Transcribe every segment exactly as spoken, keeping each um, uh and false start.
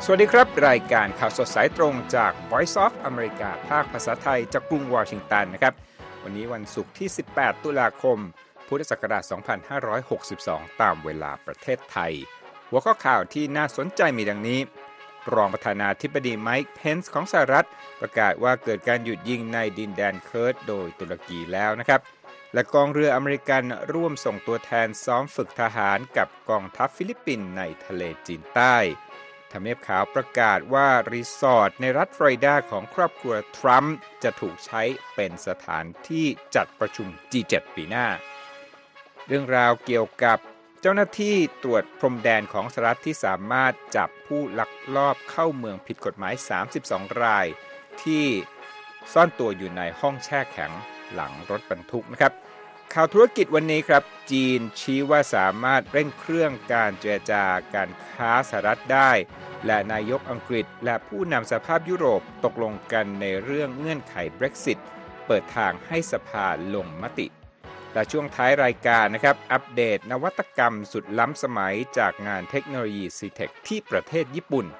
สวัสดีครับรายการข่าวสดสายตรงจาก Voice of America ภาคภาษาไทยจากกรุงวอชิงตันนะครับวันนี้วันศุกร์ที่สิบแปดตุลาคมพุทธศักราชสองพันห้าร้อยหกสิบสองตามเวลาประเทศไทยหัวข้อข่าวที่น่าสนใจมีดังนี้รองประธานาธิบดีไมค์เพนซ์ของสหรัฐประกาศว่าเกิดการหยุดยิงในดินแดนเคิร์ดโดยตุรกีแล้วนะครับและกองเรืออเมริกันร่วมส่งตัวแทนซ้อมฝึกทหารกับกองทัพฟิลิปปินส์ในทะเลจีนใต้ทำเนียบขาวประกาศว่ารีสอร์ทในรัฐฟลอริดาของครอบครัวทรัมป์จะถูกใช้เป็นสถานที่จัดประชุม จี เซเว่น ปีหน้าเรื่องราวเกี่ยวกับเจ้าหน้าที่ตรวจพรมแดนของสหรัฐที่สามารถจับผู้ลักลอบเข้าเมืองผิดกฎหมายสามสิบสองรายที่ซ่อนตัวอยู่ในห้องแช่แข็งหลังรถบรรทุกนะครับข่าวธุรกิจวันนี้ครับจีนชี้ว่าสามารถเร่งเครื่องการเจรจาการค้าสหรัฐได้และนายกอังกฤษและผู้นำสหภาพยุโรปตกลงกันในเรื่องเงื่อนไข Brexit เปิดทางให้สภาลงมติและช่วงท้ายรายการนะครับอัปเดตนวัตกรรมสุดล้ำสมัยจากงานเทคโนโลยี ซี เทค ที่ประเทศญี่ปุ่น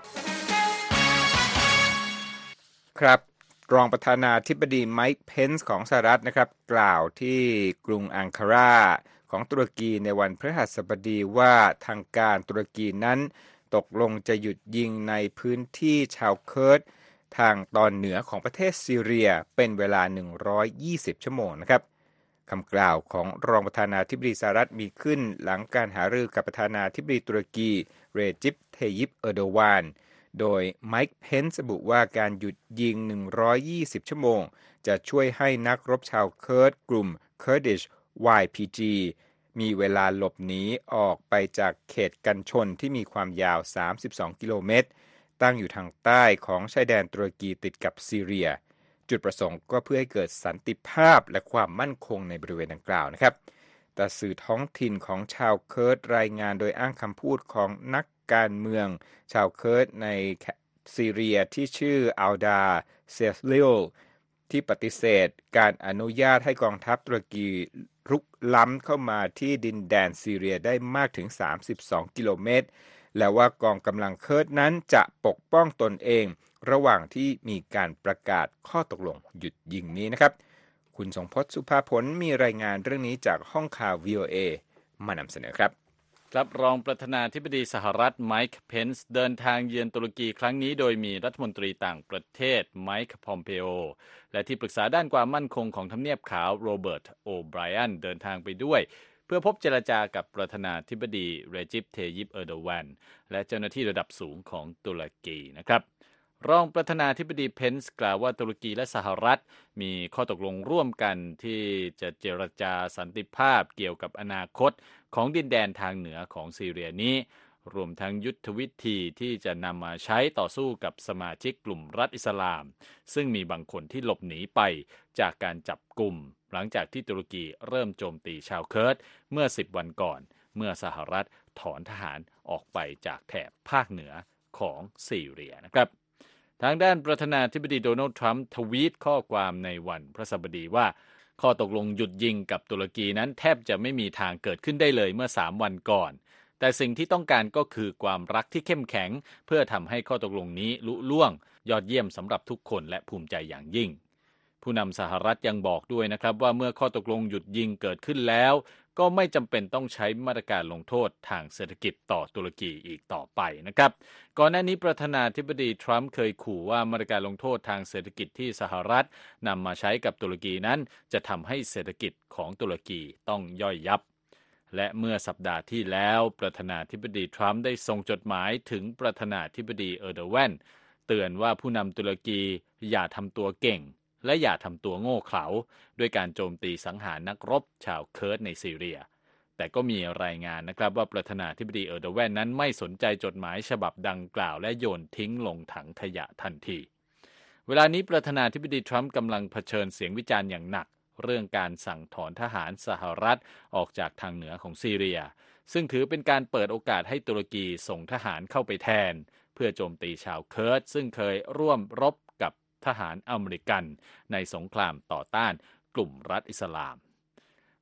ครับรองประธานาธิบดีไมค์เพนซ์ของสหรัฐนะครับกล่าวที่กรุงอังการาของตุรกีในวันพฤหัสบดีว่าทางการตุรกีนั้นตกลงจะหยุดยิงในพื้นที่ชาวเคิร์ดทางตอนเหนือของประเทศซีเรียเป็นเวลาหนึ่งร้อยยี่สิบชั่วโมงนะครับคำกล่าวของรองประธานาธิบดีสหรัฐมีขึ้นหลังการหารือกับประธานาธิบดีตุรกีเรจิป เทยิป เออร์โดวานโดยไมค์เพนซ์ระบุว่าการหยุดยิงหนึ่งร้อยยี่สิบชั่วโมงจะช่วยให้นักรบชาวเคิร์ดกลุ่ม Kurdish วาย พี จี มีเวลาหลบหนีออกไปจากเขตกันชนที่มีความยาวสามสิบสองกิโลเมตรตั้งอยู่ทางใต้ของชายแดนตุรกีติดกับซีเรียจุดประสงค์ก็เพื่อให้เกิดสันติภาพและความมั่นคงในบริเวณดังกล่าวนะครับแต่สื่อท้องถิ่นของชาวเคิร์ดรายงานโดยอ้างคำพูดของนักการเมืองชาวเคิร์ดในซีเรียที่ชื่ออัลดาเซลิลที่ปฏิเสธการอนุญาตให้กองทัพตุรกีรุกล้ำเข้ามาที่ดินแดนซีเรียได้มากถึงสามสิบสองกิโลเมตรและว่ากองกำลังเคิร์ดนั้นจะปกป้องตนเองระหว่างที่มีการประกาศข้อตกลงหยุดยิงนี้นะครับคุณสงพจน์สุภาผลมีรายงานเรื่องนี้จากห้องข่าว วี โอ เอ มานำเสนอครับครับรองประธานาธิบดีสหรัฐไมค์เพนซ์เดินทางเยือนตุรกีครั้งนี้โดยมีรัฐมนตรีต่างประเทศไมค์พอมเปโอและที่ปรึกษาด้านความมั่นคงของทำเนียบขาวโรเบิร์ตโอไบรอันเดินทางไปด้วยเพื่อพบเจรจากับประธานาธิบดีเรจิป เทยิป เออร์โดวานและเจ้าหน้าที่ระดับสูงของตุรกีนะครับรองประธานาธิบดีเพนซ์กล่าวว่าตุรกีและสหรัฐมีข้อตกลงร่วมกันที่จะเจรจาสันติภาพเกี่ยวกับอนาคตของดินแดนทางเหนือของซีเรียนี้รวมทั้งยุทธวิธีที่จะนำมาใช้ต่อสู้กับสมาชิกกลุ่มรัฐอิสลามซึ่งมีบางคนที่หลบหนีไปจากการจับกุมหลังจากที่ตุรกีเริ่มโจมตีชาวเคิร์ดเมื่อสิบวันก่อนเมื่อสหรัฐถอนทหารออกไปจากแถบภาคเหนือของซีเรียนะครับทางด้านประธานาธิบดีโดนัลด์ทรัมป์ทวีตข้อความในวันพฤหัสบดีว่าข้อตกลงหยุดยิงกับตุรกีนั้นแทบจะไม่มีทางเกิดขึ้นได้เลยเมื่อสามวันก่อนแต่สิ่งที่ต้องการก็คือความรักที่เข้มแข็งเพื่อทำให้ข้อตกลงนี้ลุล่วงยอดเยี่ยมสำหรับทุกคนและภูมิใจอย่างยิ่งผู้นำสหรัฐยังบอกด้วยนะครับว่าเมื่อข้อตกลงหยุดยิงเกิดขึ้นแล้วก็ไม่จำเป็นต้องใช้มาตรการลงโทษทางเศรษฐกิจต่อตุรกีอีกต่อไปนะครับก่อนหน้านี้ประธานาธิบดีทรัมป์เคยขู่ว่ามาตรการลงโทษทางเศรษฐกิจที่สหรัฐนำมาใช้กับตุรกีนั้นจะทำให้เศรษฐกิจของตุรกีต้องย่อยยับและเมื่อสัปดาห์ที่แล้วประธานาธิบดีทรัมป์ได้ส่งจดหมายถึงประธานาธิบดีเออร์โดวานเตือนว่าผู้นำตุรกีอย่าทำตัวเก่งและอย่าทำตัวโง่เขลาด้วยการโจมตีสังหารนักรบชาวเคิร์ดในซีเรียแต่ก็มีรายงานนะครับว่าประธานาธิบดีเออร์โดวานนั้นไม่สนใจจดหมายฉบับดังกล่าวและโยนทิ้งลงถังขยะทันทีเวลานี้ประธานาธิบดีทรัมป์กำลังเผชิญเสียงวิจารณ์อย่างหนักเรื่องการสั่งถอนทหารสหรัฐออกจากทางเหนือของซีเรียซึ่งถือเป็นการเปิดโอกาสให้ตุรกีส่งทหารเข้าไปแทนเพื่อโจมตีชาวเคิร์ดซึ่งเคยร่วมรบกับทหารอเมริกันในสงครามต่อต้านกลุ่มรัฐอิสลาม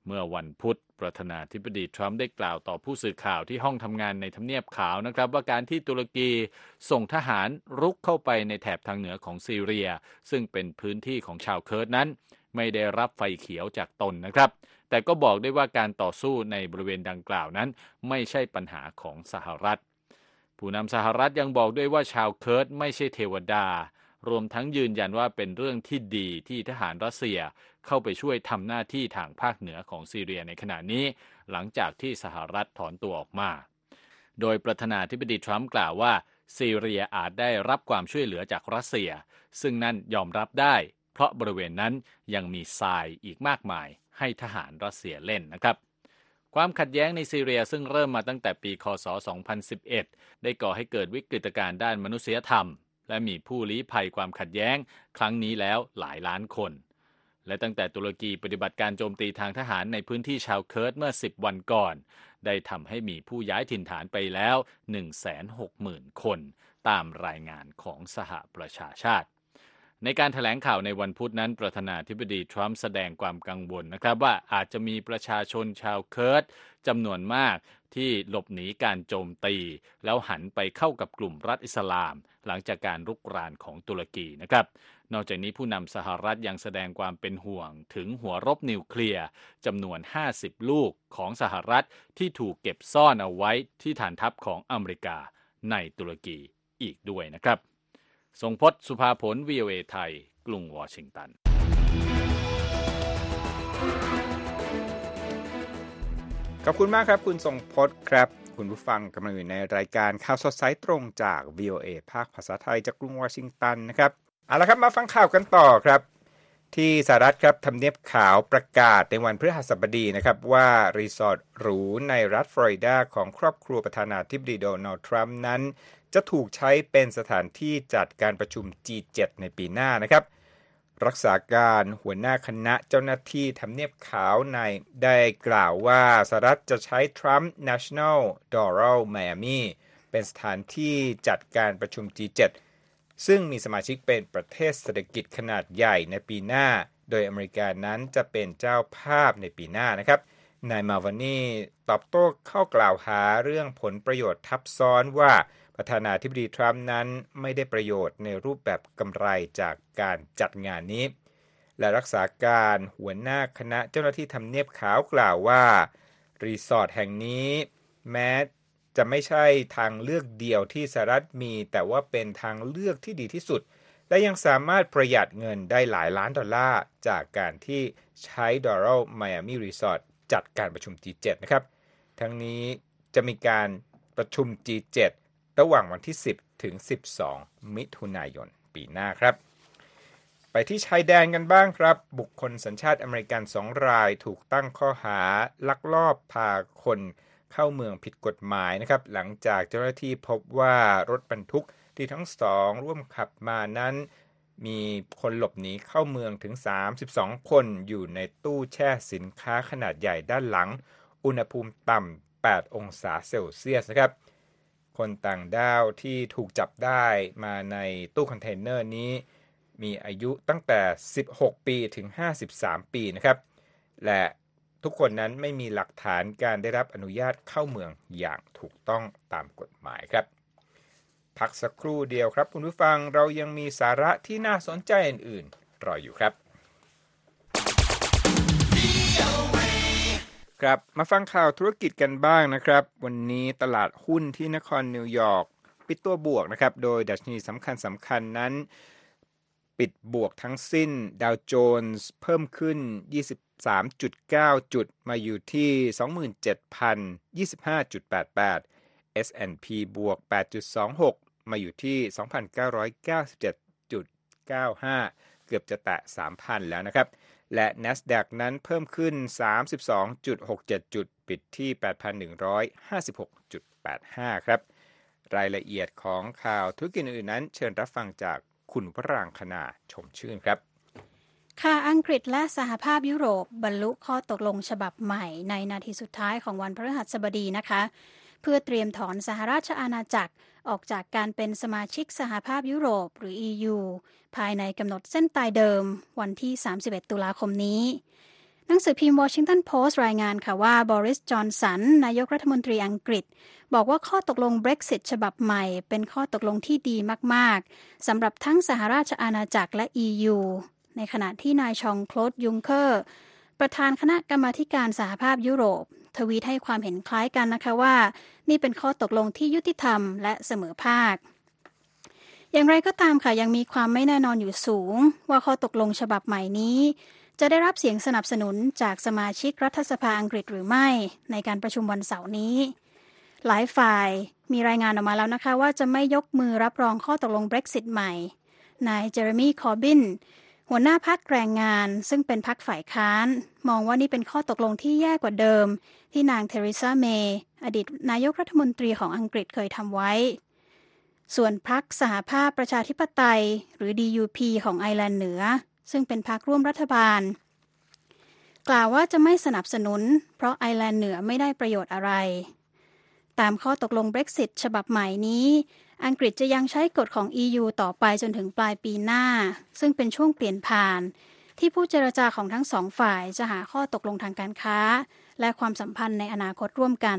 เมื่อวันพุธประธานาธิบดีทรัมป์ได้กล่าวต่อผู้สื่อข่าวที่ห้องทำงานในทำเนียบขาวนะครับว่าการที่ตุรกีส่งทหารรุกเข้าไปในแถบทางเหนือของซีเรียซึ่งเป็นพื้นที่ของชาวเคิร์ดนั้นไม่ได้รับไฟเขียวจากตนนะครับแต่ก็บอกได้ว่าการต่อสู้ในบริเวณดังกล่าวนั้นไม่ใช่ปัญหาของสหรัฐผู้นำสหรัฐยังบอกด้วยว่าชาวเคิร์ดไม่ใช่เทวดารวมทั้งยืนยันว่าเป็นเรื่องที่ดีที่ทหารรัสเซียเข้าไปช่วยทำหน้าที่ทางภาคเหนือของซีเรียในขณะนี้หลังจากที่สหรัฐถอนตัวออกมาโดยประธานาธิบดีทรัมป์กล่าวว่าซีเรียอาจได้รับความช่วยเหลือจากรัสเซียซึ่งนั่นยอมรับได้เพราะบริเวณนั้นยังมีทรายอีกมากมายให้ทหารรัสเซียเล่นนะครับความขัดแย้งในซีเรียซึ่งเริ่มมาตั้งแต่ปีค.ศ. สองพันสิบเอ็ดได้ก่อให้เกิดวิกฤตการณ์ด้านมนุษยธรรมและมีผู้ลี้ภัยความขัดแย้งครั้งนี้แล้วหลายล้านคนและตั้งแต่ตุรกีปฏิบัติการโจมตีทางทหารในพื้นที่ชาวเคิร์ดเมื่อสิบวันก่อนได้ทำให้มีผู้ย้ายถิ่นฐานไปแล้ว หนึ่งแสนหกหมื่น คนตามรายงานของสหประชาชาติในการแถลงข่าวในวันพุธนั้นประธานาธิบดีทรัมป์แสดงความกังวลนะครับว่าอาจจะมีประชาชนชาวเคิร์ดจำนวนมากที่หลบหนีการโจมตีแล้วหันไปเข้ากับกลุ่มรัฐอิสลามหลังจากการรุกรานของตุรกีนะครับนอกจากนี้ผู้นำสหรัฐยังแสดงความเป็นห่วงถึงหัวรบนิวเคลียร์จำนวนห้าสิบลูกของสหรัฐที่ถูกเก็บซ่อนเอาไว้ที่ฐานทัพของอเมริกาในตุรกีอีกด้วยนะครับทรงพจน์ สุภาผล วี โอ เอ ไทยกรุงวอชิงตันขอบคุณมากครับคุณทรงพจน์ครับคุณผู้ฟังกำลังอยู่ในรายการข่าวสดสายตรงจาก วี โอ เอ ภาคภาษาไทยจากกรุงวอชิงตันนะครับเอาละครับมาฟังข่าวกันต่อครับที่สหรัฐครับทำเนียบขาวประกาศในวันพฤหัสบดีนะครับว่ารีสอร์ทหรูในรัฐฟลอริดาของครอบครัวประธานาธิบดีโดนัลด์ทรัมป์นั้นจะถูกใช้เป็นสถานที่จัดการประชุม จี เจ็ด ในปีหน้านะครับรักษาการหัวหน้าคณะเจ้าหน้าที่ทำเนียบขาวในได้กล่าวว่าสหรัฐจะใช้ Trump National Doral Miami เป็นสถานที่จัดการประชุม จี เจ็ด ซึ่งมีสมาชิกเป็นประเทศเศรษฐกิจขนาดใหญ่ในปีหน้าโดยอเมริกานั้นจะเป็นเจ้าภาพในปีหน้านะครับนายมาร์วานีตอบโต้เข้ากล่าวหาเรื่องผลประโยชน์ทับซ้อนว่าประธานาธิบดีทรัมป์นั้นไม่ได้ประโยชน์ในรูปแบบกำไรจากการจัดงานนี้และรักษาการหัวหน้าคณะเจ้าหน้าที่ทำเนียบขาวกล่าวว่ารีสอร์ทแห่งนี้แม้จะไม่ใช่ทางเลือกเดียวที่สหรัฐมีแต่ว่าเป็นทางเลือกที่ดีที่สุดและยังสามารถประหยัดเงินได้หลายล้านดอลลาร์จากการที่ใช้ Doral Miami Resort จัดการประชุม จี เจ็ด นะครับทั้งนี้จะมีการประชุม จี เจ็ด ระหว่างวันที่สิบถึงสิบสองมิถุนายนปีหน้าครับไปที่ชายแดนกันบ้างครับบุคคลสัญชาติอเมริกันสองรายถูกตั้งข้อหาลักลอบพาคนเข้าเมืองผิดกฎหมายนะครับหลังจากเจ้าหน้าที่พบว่ารถบรรทุกที่ทั้งสองร่วมขับมานั้นมีคนหลบหนีเข้าเมืองถึงสามสิบสองคนอยู่ในตู้แช่สินค้าขนาดใหญ่ด้านหลังอุณหภูมิต่ำแปดองศาเซลเซียสนะครับคนต่างด้าวที่ถูกจับได้มาในตู้คอนเทนเนอร์นี้มีอายุตั้งแต่สิบหกปีถึงห้าสิบสามปีนะครับและทุกคนนั้นไม่มีหลักฐานการได้รับอนุญาตเข้าเมืองอย่างถูกต้องตามกฎหมายครับพักสักครู่เดียวครับคุณผู้ฟังเรายังมีสาระที่น่าสนใจอื่นๆรออยู่ครับครับมาฟังข่าวธุรกิจกันบ้างนะครับวันนี้ตลาดหุ้นที่นครนิวยอร์กปิดตัวบวกนะครับโดยดัชนีสำคัญสำคัญนั้นปิดบวกทั้งสิ้นดาวโจนส์เพิ่มขึ้น ยี่สิบสามจุดเก้า จุดมาอยู่ที่ สองหมื่นเจ็ดพันยี่สิบห้าจุดแปดแปด เอส แอนด์ พี บวก แปดจุดสองหก มาอยู่ที่ สองพันเก้าร้อยเก้าสิบเจ็ดจุดเก้าห้า เกือบจะแตะ สามพัน แล้วนะครับและ NASDAQ นั้นเพิ่มขึ้น สามสิบสองจุดหกเจ็ด จุดปิดที่ แปดพันหนึ่งร้อยห้าสิบหกจุดแปดห้า ครับรายละเอียดของข่าวธุรกิจอื่นนั้นเชิญรับฟังจากคุณวรางคณาชมชื่นครับค่ะอังกฤษและสหภาพยุโรปบรรลุข้อตกลงฉบับใหม่ในนาทีสุดท้ายของวันพฤหัสบดีนะคะเพื่อเตรียมถอนสหราชอาณาจักรออกจากการเป็นสมาชิกสหภาพยุโรปหรือ อี ยู ภายในกำหนดเส้นตายเดิมวันที่สามสิบเอ็ดตุลาคมนี้หนังสือพิมพ์ Washington Post รายงานค่ะว่าบริส จอนสันนายกรัฐมนตรีอังกฤษบอกว่าข้อตกลง Brexit ฉบับใหม่เป็นข้อตกลงที่ดีมากๆสำหรับทั้งสหราชอาณาจักรและ อี ยู ในขณะที่นายชองโคลดยุงเคอร์ประธานคณะกรรมาธิการสหภาพยุโรปทวีตให้ความเห็นคล้ายกันนะคะว่านี่เป็นข้อตกลงที่ยุติธรรมและเสมอภาคอย่างไรก็ตามค่ะยังมีความไม่แน่นอนอยู่สูงว่าข้อตกลงฉบับใหม่นี้จะได้รับเสียงสนับสนุนจากสมาชิกรัฐสภาอังกฤษหรือไม่ในการประชุมวันเสาร์นี้หลายฝ่ายมีรายงานออกมาแล้วนะคะว่าจะไม่ยกมือรับรองข้อตกลง Brexit ใหม่นายเจอร์มีคอร์บินหัวหน้าพรรคแรงงานซึ่งเป็นพรรคฝ่ายค้านมองว่านี่เป็นข้อตกลงที่แย่กว่าเดิมที่นางเทเรซาเมย์อดีตนายกรัฐมนตรีของอังกฤษเคยทำไว้ส่วนพรรคสหภาพประชาธิปไตยหรือ ดี ยู พี ของไอร์แลนด์เหนือซึ่งเป็นพรรคร่วมรัฐบาลกล่าวว่าจะไม่สนับสนุนเพราะไอร์แลนด์เหนือไม่ได้ประโยชน์อะไรตามข้อตกลง Brexit ฉบับใหม่นี้อังกฤษจะยังใช้กฎของ อี ยู ต่อไปจนถึงปลายปีหน้าซึ่งเป็นช่วงเปลี่ยนผ่านที่ผู้เจรจาของทั้งสองฝ่ายจะหาข้อตกลงทางการค้าและความสัมพันธ์ในอนาคตร่วมกัน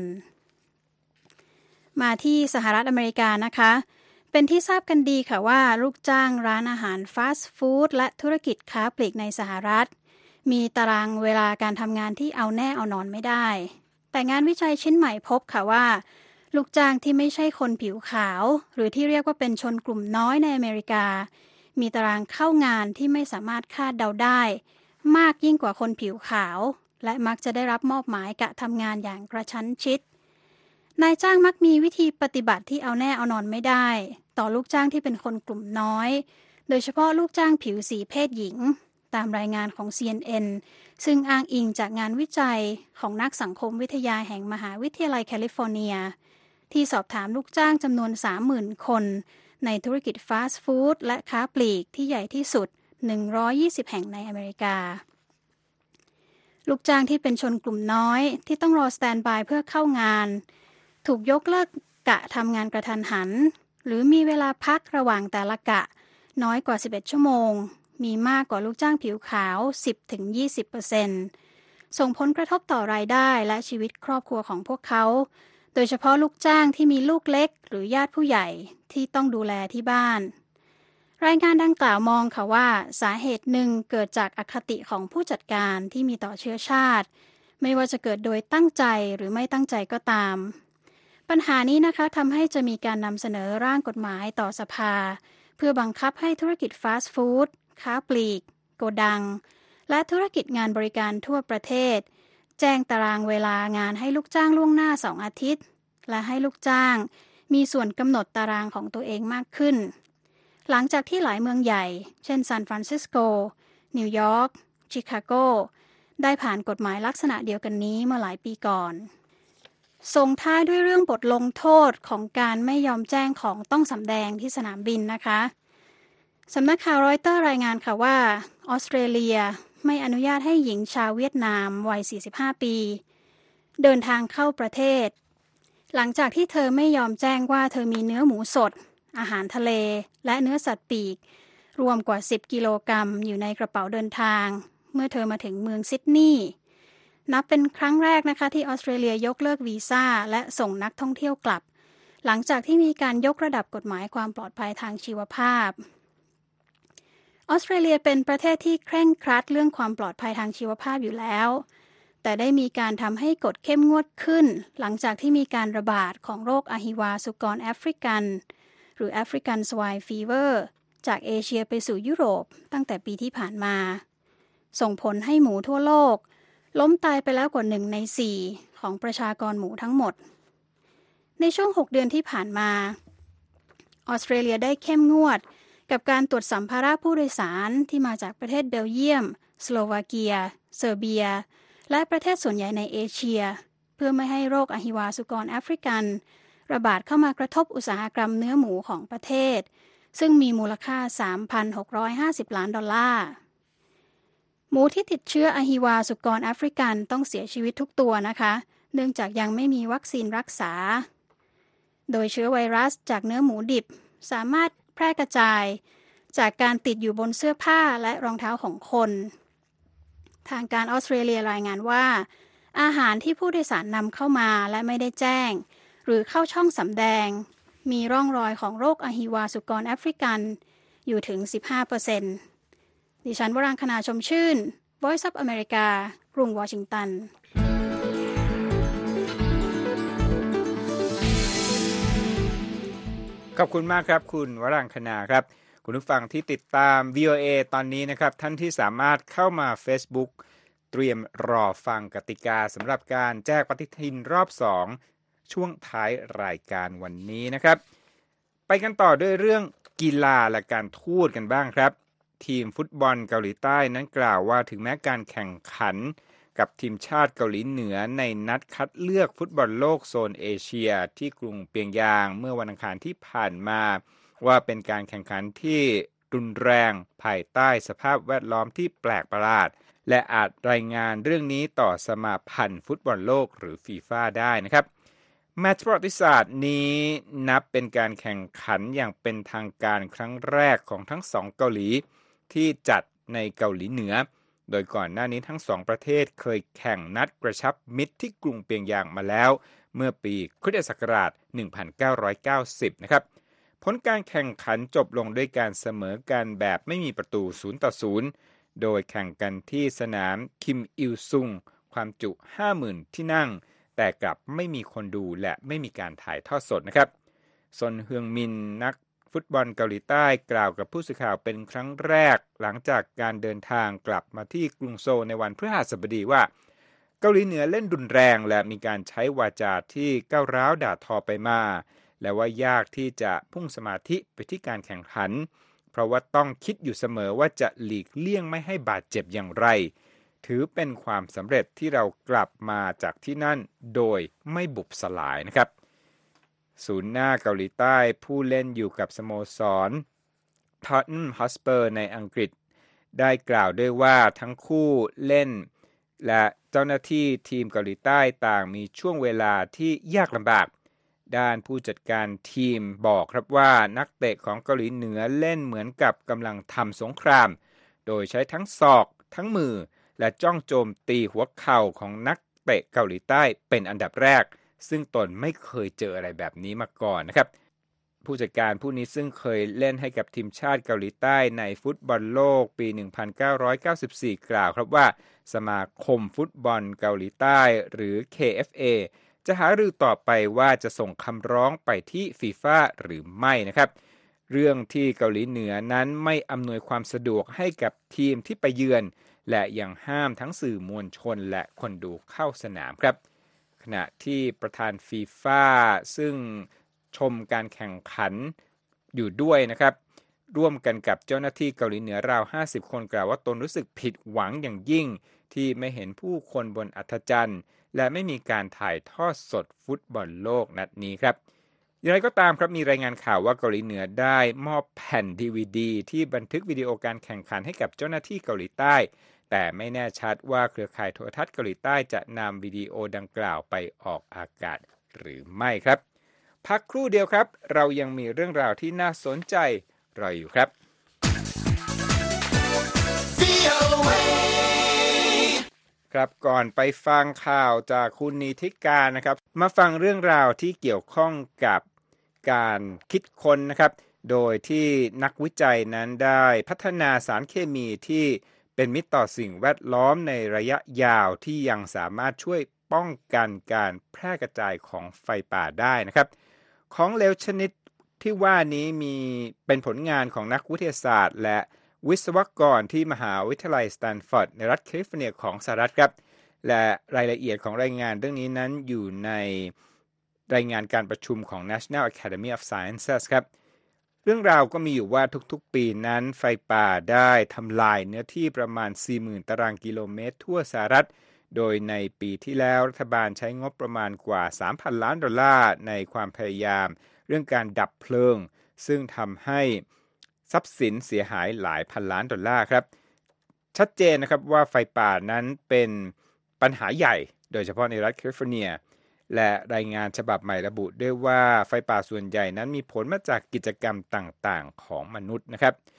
มาที่สหรัฐอเมริกานะคะเป็นที่ทราบกันดีค่ะว่าลูกจ้างร้านอาหารฟาสต์ฟู้ดและธุรกิจค้าปลีกในสหรัฐมีตารางเวลาการทำงานที่เอาแน่เอานอนไม่ได้แต่งานวิจัยชิ้นใหม่พบค่ะว่าลูกจ้างที่ไม่ใช่คนผิวขาวหรือที่เรียกว่าเป็นชนกลุ่มน้อยในอเมริกามีตารางเข้างานที่ไม่สามารถคาดเดาได้มากยิ่งกว่าคนผิวขาวและมักจะได้รับมอบหมายกะทำงานอย่างกระชั้นชิดนายจ้างมักมีวิธีปฏิบัติที่เอาแน่เอานอนไม่ได้ต่อลูกจ้างที่เป็นคนกลุ่มน้อยโดยเฉพาะลูกจ้างผิวสีเพศหญิงตามรายงานของ ซี เอ็น เอ็น ซึ่งอ้างอิงจากงานวิจัยของนักสังคมวิทยาแห่งมหาวิทยาลัยแคลิฟอร์เนียที่สอบถามลูกจ้างจำนวน สามหมื่น คนในธุรกิจฟาสต์ฟู้ดและค้าปลีกที่ใหญ่ที่สุดหนึ่งร้อยยี่สิบแห่งในอเมริกาลูกจ้างที่เป็นชนกลุ่มน้อยที่ต้องรอสแตนด์บายเพื่อเข้างานถูกยกเลิกกะทำงานกระทันหันหรือมีเวลาพักระหว่างแต่ละกะน้อยกว่าสิบเอ็ดชั่วโมงมีมากกว่าลูกจ้างผิวขาว สิบถึงยี่สิบเปอร์เซ็นต์ ส่งผลกระทบต่อรายได้และชีวิตครอบครัวของพวกเขาโดยเฉพาะลูกจ้างที่มีลูกเล็กหรือญาติผู้ใหญ่ที่ต้องดูแลที่บ้านรายงานดังกล่าวมองค่ะว่าสาเหตุหนึ่งเกิดจากอคติของผู้จัดการที่มีต่อเชื้อชาติไม่ว่าจะเกิดโดยตั้งใจหรือไม่ตั้งใจก็ตามปัญหานี้นะคะทำให้จะมีการนำเสนอร่างกฎหมายต่อสภาเพื่อบังคับให้ธุรกิจฟาสต์ฟู้ดค้าปลีกโกดังและธุรกิจงานบริการทั่วประเทศแจ้งตารางเวลางานให้ลูกจ้างล่วงหน้าสองอาทิตย์และให้ลูกจ้างมีส่วนกำหนดตารางของตัวเองมากขึ้นหลังจากที่หลายเมืองใหญ่เช่นซานฟรานซิสโกนิวยอร์กชิคาโกได้ผ่านกฎหมายลักษณะเดียวกันนี้เมื่อหลายปีก่อนส่งท้ายด้วยเรื่องบทลงโทษของการไม่ยอมแจ้งของต้องสำแดงที่สนามบินนะคะสำนักข่าวรอยเตอร์รายงานค่ะว่าออสเตรเลียไม่อนุญาตให้หญิงชาวเวียดนามวัยสี่สิบห้าปีเดินทางเข้าประเทศหลังจากที่เธอไม่ยอมแจ้งว่าเธอมีเนื้อหมูสดอาหารทะเลและเนื้อสัตว์ปีกรวมกว่าสิบกิโลกรัมอยู่ในกระเป๋าเดินทางเมื่อเธอมาถึงเมืองซิดนีย์นับเป็นครั้งแรกนะคะที่ออสเตรเลียยกเลิกวีซ่าและส่งนักท่องเที่ยวกลับหลังจากที่มีการยกระดับกฎหมายความปลอดภัยทางชีวภาพออสเตรเลียเป็นประเทศที่เคร่งครัดเรื่องความปลอดภัยทางชีวภาพอยู่แล้วแต่ได้มีการทำให้กฎเข้มงวดขึ้นหลังจากที่มีการระบาดของโรคอหิวาสุกรแอฟริกันหรือ African Swine Fever จากเอเชียไปสู่ยุโรปตั้งแต่ปีที่ผ่านมาส่งผลให้หมูทั่วโลกล้มตายไปแล้วกว่าหนึ่งในสี่ของประชากรหมูทั้งหมดในช่วงหกเดือนที่ผ่านมาออสเตรเลียได้เข้มงวดกับการตรวจสัมภาระผู้โดยสารที่มาจากประเทศเบลเยียมสโลวาเกียเซอร์เบียและประเทศส่วนใหญ่ในเอเชียเพื่อไม่ให้โรคอหิวาสุกรแอฟริกันระบาดเข้ามากระทบอุตสาหกรรมเนื้อหมูของประเทศซึ่งมีมูลค่า สามพันหกร้อยห้าสิบ ล้านดอลลาร์หมูที่ติดเชื้ออหิวาสุกรแอฟริกันต้องเสียชีวิตทุกตัวนะคะเนื่องจากยังไม่มีวัคซีนรักษาโดยเชื้อไวรัสจากเนื้อหมูดิบสามารถแพร่กระจายจากการติดอยู่บนเสื้อผ้าและรองเท้าของคนทางการออสเตรเลียรายงานว่าอาหารที่ผู้โดยสารนำเข้ามาและไม่ได้แจ้งหรือเข้าช่องสำแดงมีร่องรอยของโรคอหิวาสุกรแอฟริกันอยู่ถึง สิบห้าเปอร์เซ็นต์ ดิฉันวรังคณาชมชื่น Voice of America กรุงวอชิงตันขอบคุณมากครับคุณวรังคณาครับคุณผู้ฟังที่ติดตาม วี โอ เอ ตอนนี้นะครับท่านที่สามารถเข้ามา Facebook เตรียมรอฟังกติกาสำหรับการแจกปฏิทินรอบสองช่วงท้ายรายการวันนี้นะครับไปกันต่อด้วยเรื่องกีฬาและการทูตกันบ้างครับทีมฟุตบอลเกาหลีใต้นั้นกล่าวว่าถึงแม้การแข่งขันกับทีมชาติเกาหลีเหนือในนัดคัดเลือกฟุตบอลโลกโซนเอเชียที่กรุงเปียงยางเมื่อวันอังคารที่ผ่านมาว่าเป็นการแข่งขันที่รุนแรงภายใต้สภาพแวดล้อมที่แปลกประหลาดและอาจรายงานเรื่องนี้ต่อสมาพันธ์ฟุตบอลโลกหรือฟีฟ่าได้นะครับแมตช์ประวัติศาสตร์นี้นับเป็นการแข่งขันอย่างเป็นทางการครั้งแรกของทั้งสองเกาหลีที่จัดในเกาหลีเหนือโดยก่อนหน้านี้ทั้งสองประเทศเคยแข่งนัดกระชับมิตรที่กรุงเปียงยางมาแล้วเมื่อปีคริสตศักราชหนึ่งพันเก้าร้อยเก้าสิบนะครับผลการแข่งขันจบลงด้วยการเสมอกันแบบไม่มีประตูศูนย์ต่อศูนย์โดยแข่งกันที่สนามคิมอิลซุงความจุ ห้าหมื่น ที่นั่งแต่กลับไม่มีคนดูและไม่มีการถ่ายทอดสดนะครับซอนเฮืองมินนักฟุตบอลเกาหลีใต้กล่าวกับผู้สื่อข่าวเป็นครั้งแรกหลังจากการเดินทางกลับมาที่กรุงโซลในวันพฤหัสบดีว่าเกาหลีเหนือเล่นรุนแรงและมีการใช้วาจาที่ก้าวร้าวด่าทอไปมาและว่ายากที่จะพุ่งสมาธิไปที่การแข่งขันเพราะว่าต้องคิดอยู่เสมอว่าจะหลีกเลี่ยงไม่ให้บาดเจ็บอย่างไรถือเป็นความสำเร็จที่เรากลับมาจากที่นั่นโดยไม่บุบสลายนะครับศูนย์หน้าเกาหลีใต้ผู้เล่นอยู่กับสโมสรท็อตแนมฮอตสเปอร์ในอังกฤษได้กล่าวด้วยว่าทั้งคู่เล่นและเจ้าหน้าที่ทีมเกาหลีใต้ต่างมีช่วงเวลาที่ยากลำบากด้านผู้จัดการทีมบอกครับว่านักเตะของเกาหลีเหนือเล่นเหมือนกับกำลังทำสงครามโดยใช้ทั้งศอกทั้งมือและจ้องโจมตีหัวเข่าของนักเตะเกาหลีใต้เป็นอันดับแรกซึ่งตนไม่เคยเจออะไรแบบนี้มาก่อนนะครับผู้จัดการผู้นี้ซึ่งเคยเล่นให้กับทีมชาติเกาหลีใต้ในฟุตบอลโลกปีหนึ่งพันเก้าร้อยเก้าสิบสี่กล่าวครับว่าสมาคมฟุตบอลเกาหลีใต้หรือ เค เอฟ เอ จะหารือต่อไปว่าจะส่งคำร้องไปที่ฟีฟ่าหรือไม่นะครับเรื่องที่เกาหลีเหนือนั้นไม่อำนวยความสะดวกให้กับทีมที่ไปเยือนและยังห้ามทั้งสื่อมวลชนและคนดูเข้าสนามครับขณะที่ประธานฟีฟ่าซึ่งชมการแข่งขันอยู่ด้วยนะครับร่วมกันกับเจ้าหน้าที่เกาหลีเหนือราวห้าสิบคนกล่าวว่าตนรู้สึกผิดหวังอย่างยิ่งที่ไม่เห็นผู้คนบนอัธจันทร์และไม่มีการถ่ายทอดสดฟุตบอลโลกนัดนี้ครับอย่างไรก็ตามครับมีรายงานข่าวว่าเกาหลีเหนือได้มอบแผ่น ดี วี ดี ที่บันทึกวิดีโอการแข่งขันให้กับเจ้าหน้าที่เกาหลีใต้แต่ไม่แน่ชัดว่าเครือข่ายโทรทัศน์เกาหลีใต้จะนำวิดีโอดังกล่าวไปออกอากาศหรือไม่ครับพักครู่เดียวครับเรายังมีเรื่องราวที่น่าสนใจรออยู่ครับครับก่อนไปฟังข่าวจากคุณนิติการนะครับมาฟังเรื่องราวที่เกี่ยวข้องกับการคิดค้นนะครับโดยที่นักวิจัยนั้นได้พัฒนาสารเคมีที่เป็นมิตรต่อสิ่งแวดล้อมในระยะยาวที่ยังสามารถช่วยป้องกันการแพร่กระจายของไฟป่าได้นะครับของเหลวชนิดที่ว่านี้มีเป็นผลงานของนักวิทยาศาสตร์และวิศวกรที่มหาวิทยาลัยสแตนฟอร์ดในรัฐแคลิฟอร์เนียของสหรัฐครับและรายละเอียดของรายงานเรื่องนี้นั้นอยู่ในรายงานการประชุมของ National Academy of Sciences ครับเรื่องราวก็มีอยู่ว่าทุกๆปีนั้นไฟป่าได้ทำลายเนื้อที่ประมาณ สี่หมื่น ตารางกิโลเมตรทั่วสหรัฐโดยในปีที่แล้วรัฐบาลใช้งบประมาณกว่า สามพัน ล้านดอลลาร์ในความพยายามเรื่องการดับเพลิงซึ่งทำให้ทรัพย์สินเสียหายหลายพันล้านดอลลาร์ครับชัดเจนนะครับว่าไฟป่านั้นเป็นปัญหาใหญ่โดยเฉพาะในรัฐแคลิฟอร์เนียและรายงานฉบับใหม่ระบุด้วยว่าไฟป่าส่วนใหญ่นั้นมีผลมาจากกิจกรรมต่างๆของมนุษย์นะครับ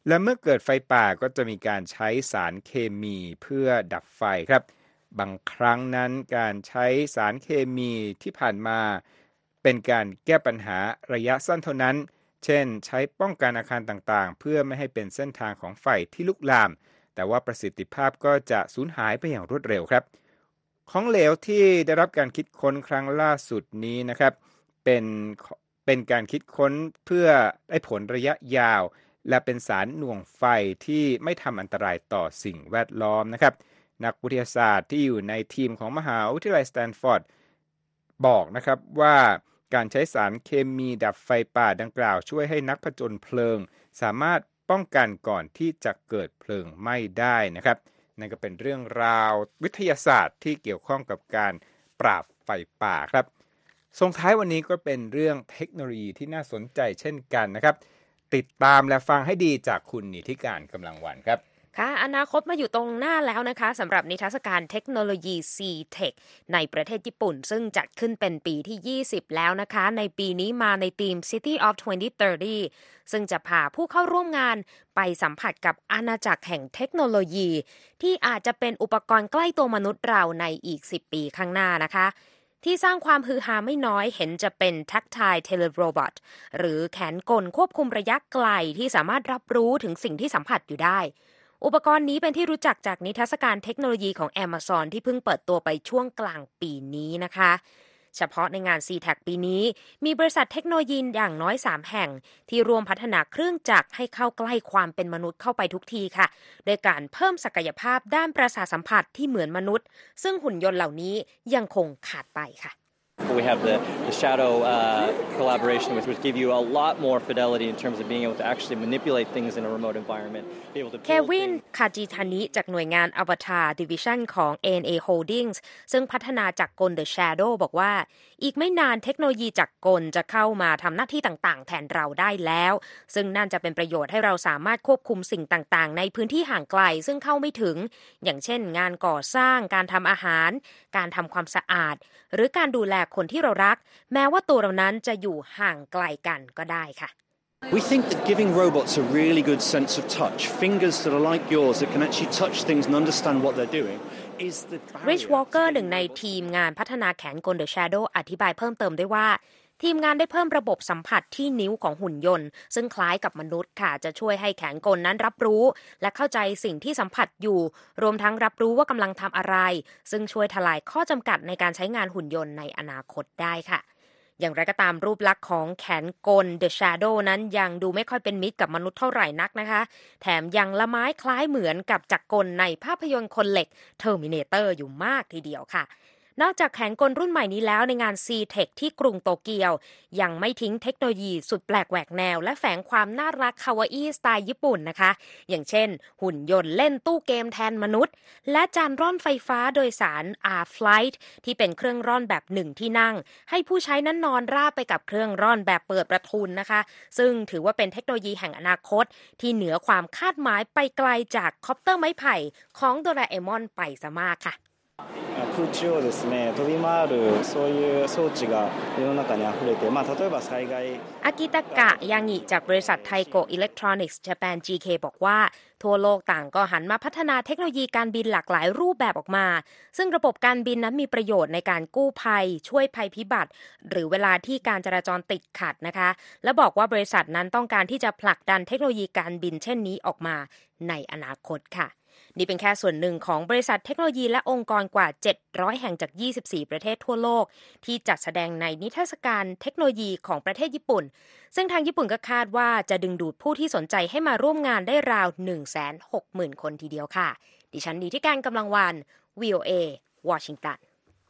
และเมื่อเกิดไฟป่าก็จะมีการใช้สารเคมีเพื่อดับไฟครับบางครั้งนั้นการใช้สารเคมีที่ผ่านมาเป็นการแก้ปัญหาระยะสั้นเท่านั้นเช่นใช้ป้องกันอาคารต่างๆเพื่อไม่ให้เป็นเส้นทางของไฟที่ลุกลามแต่ว่าประสิทธิภาพก็จะสูญหายไปอย่างรวดเร็วครับของเหลวที่ได้รับการคิดค้นครั้งล่าสุดนี้นะครับเป็นเป็นการคิดค้นเพื่อได้ผลระยะยาวและเป็นสารหน่วงไฟที่ไม่ทำอันตรายต่อสิ่งแวดล้อมนะครับนักวิทยาศาสตร์ที่อยู่ในทีมของมหาวิทยาลัยสแตนฟอร์ดบอกนะครับว่าการใช้สารเคมีดับไฟป่าดังกล่าวช่วยให้นักผจญเพลิงสามารถป้องกันก่อนที่จะเกิดเพลิงไหม้ได้นะครับนั่นก็เป็นเรื่องราววิทยาศาสตร์ที่เกี่ยวข้องกับการปราบไฟป่าครับส่งท้ายวันนี้ก็เป็นเรื่องเทคโนโลยีที่น่าสนใจเช่นกันนะครับติดตามและฟังให้ดีจากคุณนิติการกำลังวันครับค่ะอนาคตมาอยู่ตรงหน้าแล้วนะคะสำหรับนิทรรศการเทคโนโลยี ซี เทค ในประเทศญี่ปุ่นซึ่งจัดขึ้นเป็นปีที่ยี่สิบแล้วนะคะในปีนี้มาในธีม City of ยี่สิบสามสิบซึ่งจะพาผู้เข้าร่วมงานไปสัมผัสกับอาณาจักรแห่งเทคโนโลยีที่อาจจะเป็นอุปกรณ์ใกล้ตัวมนุษย์เราในอีกสิบปีข้างหน้านะคะที่สร้างความฮือฮาไม่น้อยเห็นจะเป็น Tactile Telerobot หรือแขนกลควบคุมระยะไกลที่สามารถรับรู้ถึงสิ่งที่สัมผัสอยู่ได้อุปกรณ์นี้เป็นที่รู้จักจากนิทรรศการเทคโนโลยีของ Amazon ที่เพิ่งเปิดตัวไปช่วงกลางปีนี้นะคะเฉพาะในงาน ซี เทค ปีนี้มีบริษัทเทคโนโลยีอย่างน้อยสามแห่งที่รวมพัฒนาเครื่องจักรให้เข้าใกล้ความเป็นมนุษย์เข้าไปทุกทีค่ะโดยการเพิ่มศักยภาพด้านประสาทสัมผัสที่เหมือนมนุษย์ซึ่งหุ่นยนต์เหล่านี้ยังคงขาดไปค่ะ We have the, the shadow uh, collaboration, which would give you a lot more fidelity in terms of being able to actually manipulate things in a remote environment. Be able to เควิน คาจิทานิจากหน่วยงาน Avatar Division ของ เอ เอ็น เอ Holdings ซึ่งพัฒนาจักรกล The Shadow บอกว่าอีกไม่นานเทคโนโลยีจักรกลจะเข้ามาทำหน้าที่ต่างๆแทนเราได้แล้วซึ่งนั่นจะเป็นประโยชน์ให้เราสามารถควบคุมสิ่งต่างๆในพื้นที่ห่างไกลซึ่งเข้าไม่ถึงอย่างเช่นงานก่อสร้างการทำอาหารการทำความสะอาดหรือการดูแลคนที่เรารักแม้ว่าตัวเรานั้นจะอยู่ห่างไกลกันก็ได้ค่ะ We think that giving robots a really good sense of touch, fingers that are like yours that can actually touch things and understand what they're doing, is the barrier. Rich Walker หนึ่งในทีมงานพัฒนาแขนกล The Shadow อธิบายเพิ่มเติมด้วยว่าทีมงานได้เพิ่มระบบสัมผัสที่นิ้วของหุ่นยนต์ซึ่งคล้ายกับมนุษย์ค่ะจะช่วยให้แขนกลนั้นรับรู้และเข้าใจสิ่งที่สัมผัสอยู่รวมทั้งรับรู้ว่ากำลังทำอะไรซึ่งช่วยทลายข้อจำกัดในการใช้งานหุ่นยนต์ในอนาคตได้ค่ะอย่างไรก็ตามรูปลักษณ์ของแขนกล The Shadow นั้นยังดูไม่ค่อยเป็นมิตรกับมนุษย์เท่าไหร่นักนะคะแถมยังละไม้คล้ายเหมือนกับจักรกลในภาพยนตร์คนเหล็ก Terminator อยู่มากทีเดียวค่ะนอกจากแขนกลรุ่นใหม่นี้แล้วในงาน ซี เทค ที่กรุงโตเกียวยังไม่ทิ้งเทคโนโลยีสุดแปลกแหวกแนวและแฝงความน่ารักคาวาอี้สไตล์ญี่ปุ่นนะคะอย่างเช่นหุ่นยนต์เล่นตู้เกมแทนมนุษย์และจานร่อนไฟฟ้าโดยสาร R-Flight ที่เป็นเครื่องร่อนแบบหนึ่งที่นั่งให้ผู้ใช้นั้นนอนราบไปกับเครื่องร่อนแบบเปิดประทุนนะคะซึ่งถือว่าเป็นเทคโนโลยีแห่งอนาคตที่เหนือความคาดหมายไปไกลจากคอปเตอร์ไม้ไผ่ของโดราเอมอนไปซะมากค่ะ空中をですね飛び回るそういう装置が世の中にあふれて、まあ、例えば災害อากิตะกะยางิจากบริษัทไทโกอิเล็กทรอนิกส์ Japan จี เค บอกว่าทั่วโลกต่างก็หันมาพัฒนาเทคโนโลยีการบินหลากหลายรูปแบบออกมาซึ่งระบบการบินนั้นมีประโยชน์ในการกู้ภัยช่วยภัยพิบัติหรือเวลาที่การจราจรติดขัดนะคะและบอกว่าบริษัทนั้นต้องการที่จะผลักดันเทคโนโลยีการบินเช่นนี้ออกมาในอนาคตค่ะนี่เป็นแค่ส่วนหนึ่งของบริษัทเทคโนโลยีและองค์กรกว่าเจ็ดร้อยแห่งจากยี่สิบสี่ประเทศทั่วโลกที่จัดแสดงในนิทรรศการเทคโนโลยีของประเทศญี่ปุ่นซึ่งทางญี่ปุ่นก็คาดว่าจะดึงดูดผู้ที่สนใจให้มาร่วมงานได้ราว หนึ่งแสนหกหมื่น คนทีเดียวค่ะดิฉันนิติการกำลังวัน วี โอ เอ วอชิงตัน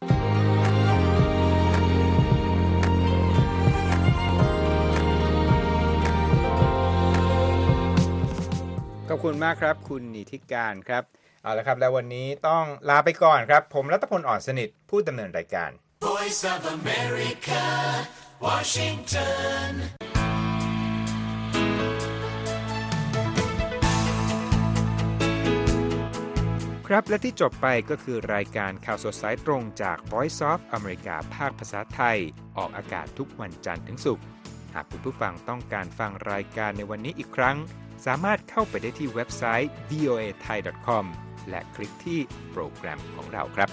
ขอบคุณมากครับคุณนิติการครับเอาละครับแล้ววันนี้ต้องลาไปก่อนครับผมรัตพล อ่อนสนิทผู้ดำเนินรายการ Voice of America Washington ครับและที่จบไปก็คือรายการข่าวสดสายตรงจาก Voice of America ภาคภาษาไทยออกอากาศทุกวันจันทร์ถึงศุกร์หากคุณผู้ฟังต้องการฟังรายการในวันนี้อีกครั้งสามารถเข้าไปได้ที่เว็บไซต์ วี โอ เอ ไทย ดอท คอม และคลิกที่โปรแกรมของเราครับ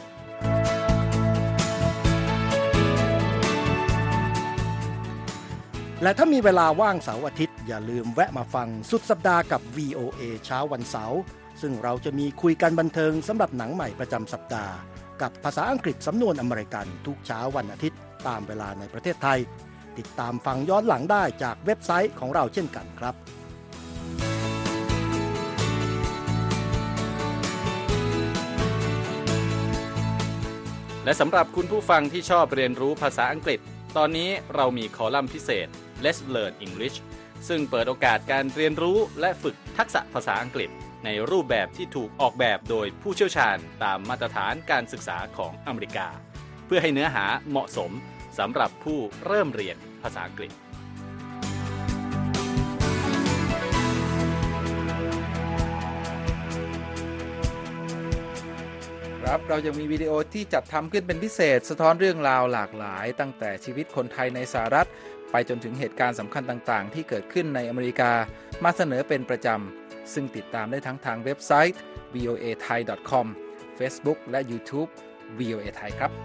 และถ้ามีเวลาว่างเสาร์อาทิตย์อย่าลืมแวะมาฟังสุดสัปดาห์กับ วี โอ เอ เช้าวันเสาร์ซึ่งเราจะมีคุยกันบันเทิงสำหรับหนังใหม่ประจำสัปดาห์กับภาษาอังกฤษสำนวนอเมริกันทุกเช้าวันอาทิตย์ตามเวลาในประเทศไทยติดตามฟังย้อนหลังได้จากเว็บไซต์ของเราเช่นกันครับและสำหรับคุณผู้ฟังที่ชอบเรียนรู้ภาษาอังกฤษตอนนี้เรามีคอลัมน์พิเศษ Let's Learn English ซึ่งเปิดโอกาสการเรียนรู้และฝึกทักษะภาษาอังกฤษในรูปแบบที่ถูกออกแบบโดยผู้เชี่ยวชาญตามมาตรฐานการศึกษาของอเมริกาเพื่อให้เนื้อหาเหมาะสมสำหรับผู้เริ่มเรียนภาษาอังกฤษครับเรายังมีวิดีโอที่จัดทำขึ้นเป็นพิเศษสะท้อนเรื่องราวหลากหลายตั้งแต่ชีวิตคนไทยในสหรัฐไปจนถึงเหตุการณ์สำคัญต่างๆที่เกิดขึ้นในอเมริกามาเสนอเป็นประจำซึ่งติดตามได้ทั้งทางเว็บไซต์ วี โอ เอ ไทย ดอท คอม Facebook และ YouTube วี โอ เอ ไทยครับ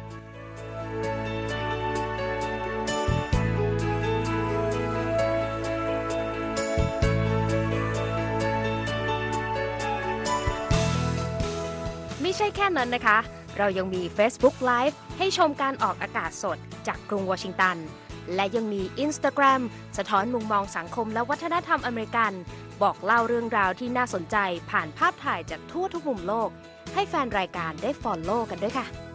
ไม่ใช่แค่นั้นนะคะเรายังมี Facebook Live ให้ชมการออกอากาศสดจากกรุงวอชิงตันและยังมี Instagram สะท้อนมุมมองสังคมและวัฒนธรรมอเมริกันบอกเล่าเรื่องราวที่น่าสนใจผ่านภาพถ่ายจากทั่วทุกมุมโลกให้แฟนรายการได้ follow กันด้วยค่ะ